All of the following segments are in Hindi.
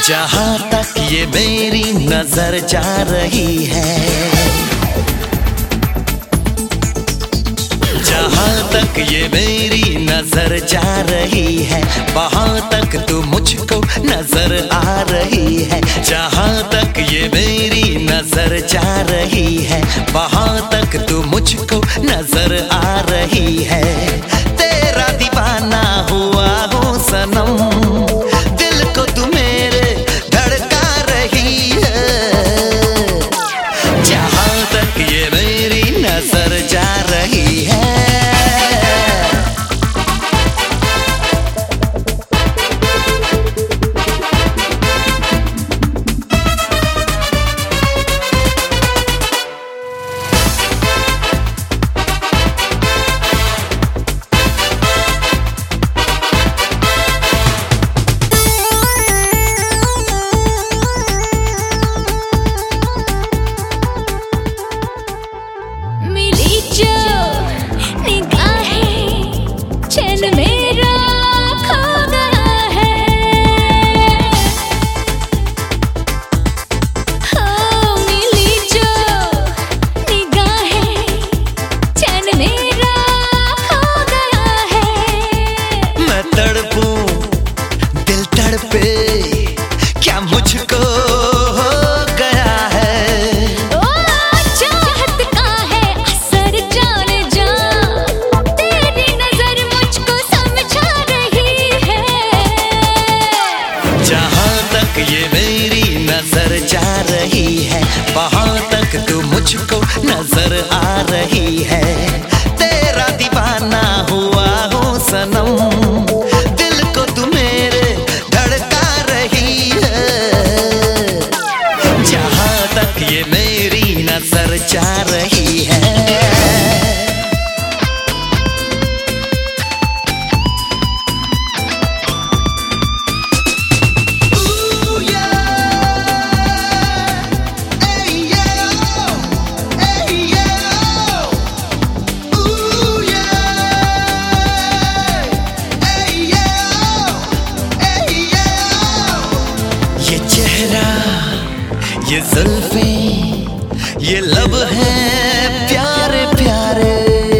जहाँ तक ये मेरी नजर जा रही है, जहाँ तक ये मेरी नजर जा रही है, वहाँ तक तू मुझको नजर आ रही है। जहाँ तक ये मेरी नजर जा रही है, वहाँ तक तू मुझको नजर आ रही है। तेरा दीवाना हुआ हूँ सनम, दिल को तू मेरे धड़का रही है। जहाँ तक ये मेरी नजर जा रही है। क्या मुझको हो गया है, ओ चाहत का है असर जाने जा, तेरी नजर मुझको समझा रही है। जहाँ तक ये मेरी नजर जा रही है, वहाँ तक तू मुझको नजर आ रही है। तेरा दीवाना हुआ हूँ सनम, दिल को तू मेरे धड़का रही है। जहाँ तक ये मेरी नजर जा रही है। ये जुल्फें, ये लब हैं प्यारे प्यारे,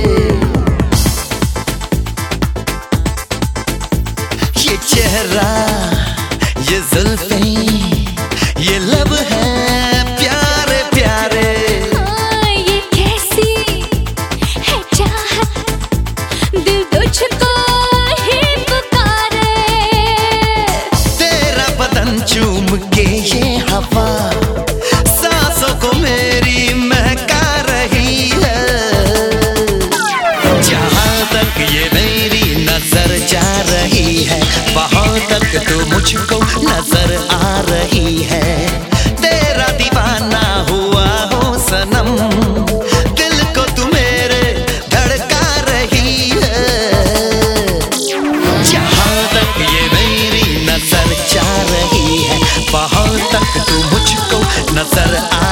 ये चेहरा, ये जुल्फें, ये लब हैं प्यारे प्यारे। ये कैसी है चाहत, दिल तुझको ही पुकारे। तेरा बदन चूम के ये हवा को मेरी महका रही है। जहाँ तक ये मेरी नजर जा रही है, वहाँ तक तो मुझको नजर आ रही है। तेरा दीवाना हुआ हूँ सनम, दिल को तू मेरे धड़का रही है। जहाँ तक ये मेरी नजर जा रही है, वहाँ तक तू मुझको नजर आ